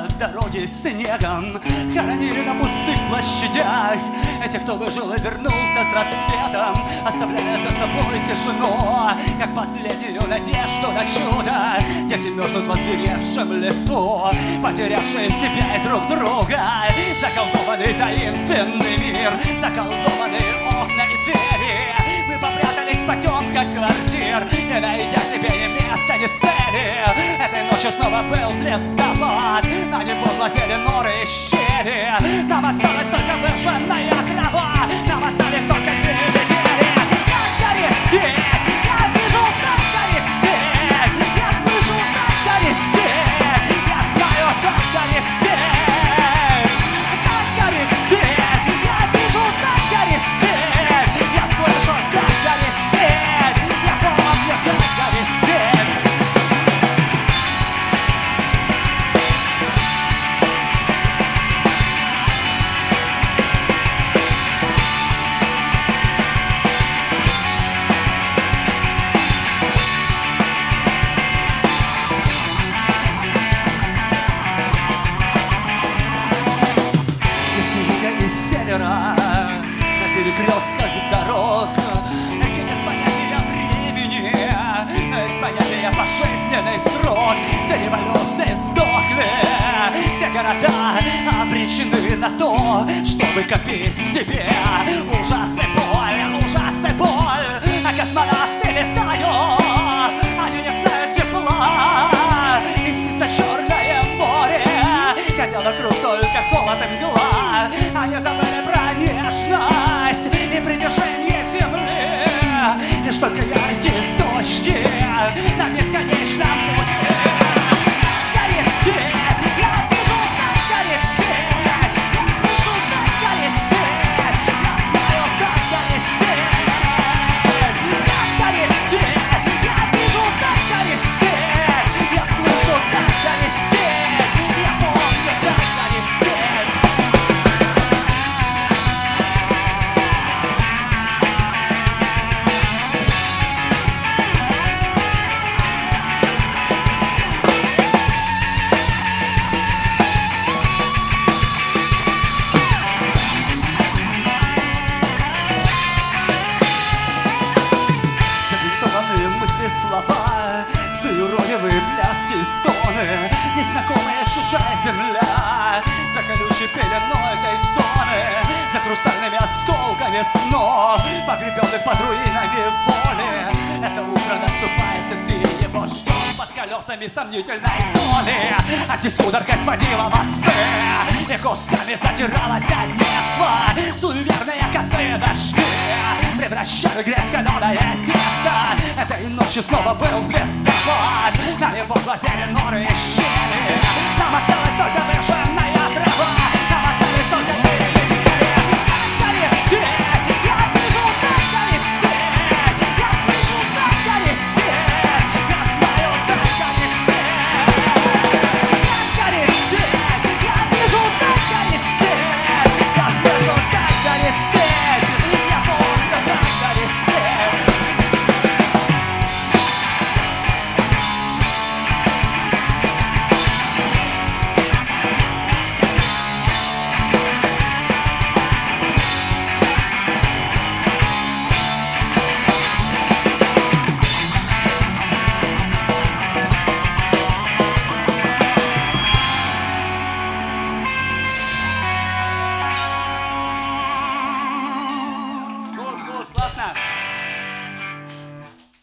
дороги снегом, хоронили на пустых площадях тех, кто выжил и вернулся с рассветом, оставляя за собой тишину, как последнюю надежду на чудо. Дети мерзнут в озверевшем лесу, потерявшие себя и друг друга. Заколдованный таинственный мир, заколдованные окна и двери. Мы попрятались в потемках квартир, не найдя себе ни места, ни цели. Этой ночью снова был звездопад, на него глазели норы и щели. Нам осталась только выжженная трава, нам остались только привидения. Как горит степь, я вижу, как горит степь, я слышу, как горит степь, я знаю, как горит степь. Как горит степь, я вижу, как горит степь, я слышу, как горит степь, я помню, как горит степь. На перекрестках дорог, где нет понятия времени, но есть понятие пожизненный срок. Все революции сдохли, все города обречены на то, чтобы копить себе ужас и боль. А космонавты летают, они не знают тепла, им снится черное море, хотя вокруг только холод и мгла. Они забыли про нежность и притяжение земли, лишь только яркие точки на бесконечном пути. Горит степь, я вижу, как горит степь, я слышу, как горит степь, я знаю, как горит степь. Как горит степь, я вижу, как горит степь, я слышу, как горит степь, я помню, как горит степь. Слова, псиуродивые пляски и стоны, незнакомая чужая земля, за колючей пеленой этой зоны, за хрустальными осколками снов, погребенных под руинами воли. Это утро наступает, и ты его ждешь под колесами сомнительной доли. А здесь судорога сводила мосты и кусками затиралась от детства. Суеверные косые дожди превращали грязь в каленое тесто. Этой ночью снова был звездопад, на него глазели норы и щели. Нам осталось только